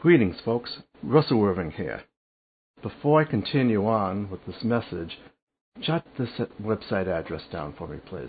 Greetings, folks. Russell Irving here. Before I continue on with this message, jot this website address down for me, please.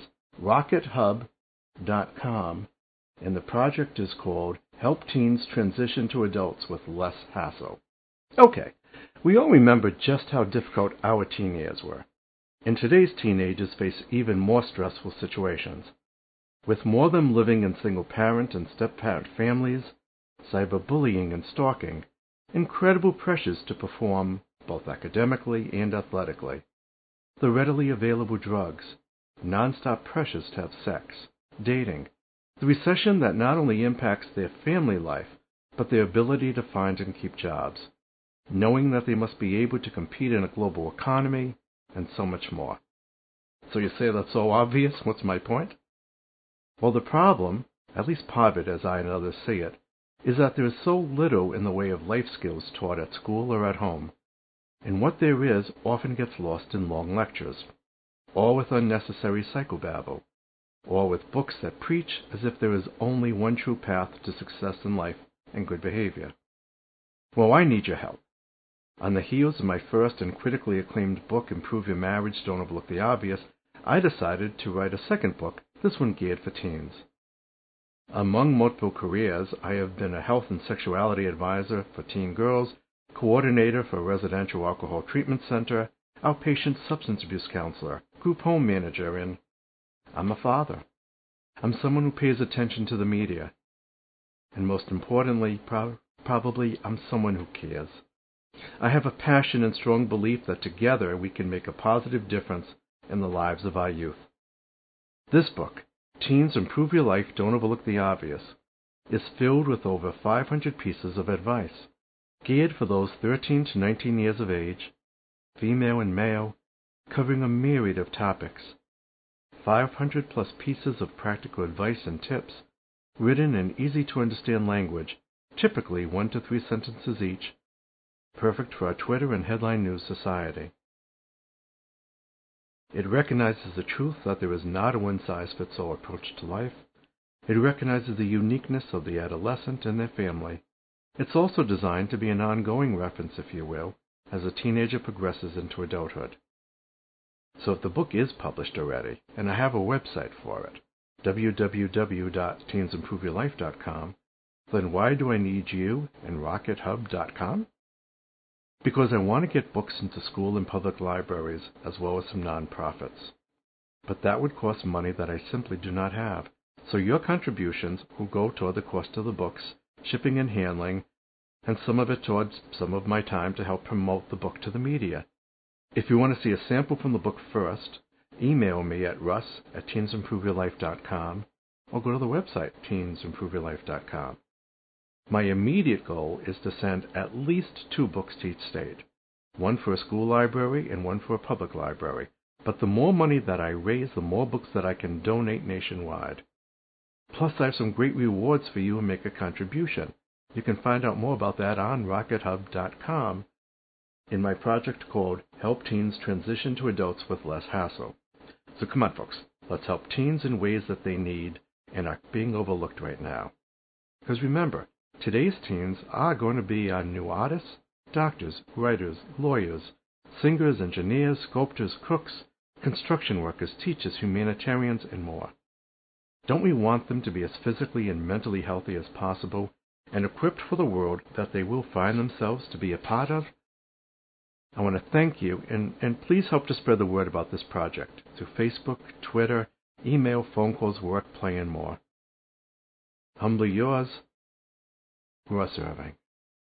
RocketHub.com, and the project is called Help Teens Transition to Adults with Less Hassle. Okay, we all remember just how difficult our teen years were. And today's teenagers face even more stressful situations. With more of them living in single-parent and step-parent families, cyberbullying and stalking, incredible pressures to perform both academically and athletically, the readily available drugs, nonstop pressures to have sex, dating, the recession that not only impacts their family life, but their ability to find and keep jobs, knowing that they must be able to compete in a global economy, and so much more. So you say that's so obvious? What's my point? Well, the problem, at least part of it as I and others see it, is that there is so little in the way of life skills taught at school or at home, and what there is often gets lost in long lectures, or with unnecessary psychobabble, or with books that preach as if there is only one true path to success in life and good behavior. Well, I need your help. On the heels of my first and critically acclaimed book, Improve Your Marriage, Don't Overlook the Obvious, I decided to write a second book, this one geared for teens. Among multiple careers, I have been a health and sexuality advisor for teen girls, coordinator for a residential alcohol treatment center, outpatient substance abuse counselor, group home manager, and I'm a father. I'm someone who pays attention to the media. And most importantly, probably I'm someone who cares. I have a passion and strong belief that together we can make a positive difference in the lives of our youth. This book, Teens Improve Your Life, Don't Overlook the Obvious, is filled with over 500 pieces of advice, geared for those 13 to 19 years of age, female and male, covering a myriad of topics. 500 plus pieces of practical advice and tips, written in easy-to-understand language, typically 1 to 3 sentences each, perfect for our Twitter and headline news society. It recognizes the truth that there is not a one-size-fits-all approach to life. It recognizes the uniqueness of the adolescent and their family. It's also designed to be an ongoing reference, if you will, as a teenager progresses into adulthood. So if the book is published already, and I have a website for it, www.teensimproveyourlife.com, then why do I need you and RocketHub.com? Because I want to get books into school and public libraries, as well as some nonprofits. But that would cost money that I simply do not have. So your contributions will go toward the cost of the books, shipping and handling, and some of it towards some of my time to help promote the book to the media. If you want to see a sample from the book first, email me at russ@teensimproveyourlife.com or go to the website, teensimproveyourlife.com. My immediate goal is to send at least 2 books to each state, one for a school library and one for a public library. But the more money that I raise, the more books that I can donate nationwide. Plus, I have some great rewards for you who make a contribution. You can find out more about that on RocketHub.com in my project called Help Teens Transition to Adults with Less Hassle. So come on, folks. Let's help teens in ways that they need and are being overlooked right now. Because remember, today's teens are going to be our new artists, doctors, writers, lawyers, singers, engineers, sculptors, cooks, construction workers, teachers, humanitarians, and more. Don't we want them to be as physically and mentally healthy as possible and equipped for the world that they will find themselves to be a part of? I want to thank you, and please help to spread the word about this project through Facebook, Twitter, email, phone calls, work, play, and more. Humbly yours, Russ Irving.